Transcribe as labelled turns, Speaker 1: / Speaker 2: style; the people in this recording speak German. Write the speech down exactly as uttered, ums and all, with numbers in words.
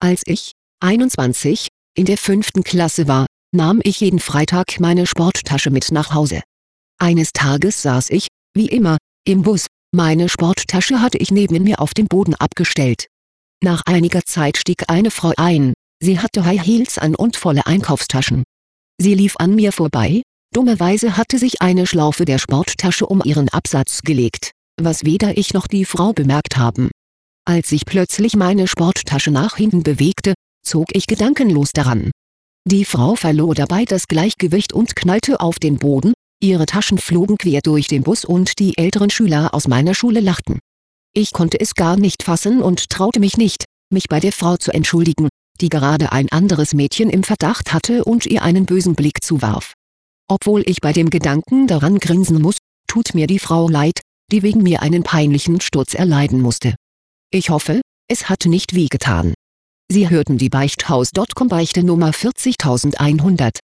Speaker 1: Als ich, einundzwanzig, in der fünften Klasse war, nahm ich jeden Freitag meine Sporttasche mit nach Hause. Eines Tages saß ich, wie immer, im Bus, meine Sporttasche hatte ich neben mir auf den Boden abgestellt. Nach einiger Zeit stieg eine Frau ein, sie hatte High Heels an und volle Einkaufstaschen. Sie lief an mir vorbei, dummerweise hatte sich eine Schlaufe der Sporttasche um ihren Absatz gelegt, was weder ich noch die Frau bemerkt haben. Als sich plötzlich meine Sporttasche nach hinten bewegte, zog ich gedankenlos daran. Die Frau verlor dabei das Gleichgewicht und knallte auf den Boden, ihre Taschen flogen quer durch den Bus und die älteren Schüler aus meiner Schule lachten. Ich konnte es gar nicht fassen und traute mich nicht, mich bei der Frau zu entschuldigen, die gerade ein anderes Mädchen im Verdacht hatte und ihr einen bösen Blick zuwarf. Obwohl ich bei dem Gedanken daran grinsen muss, tut mir die Frau leid, die wegen mir einen peinlichen Sturz erleiden musste. Ich hoffe, es hat nicht wehgetan. Sie hörten die Beichthaus Punkt com Beichte Nummer vierzigtausendeinhundert.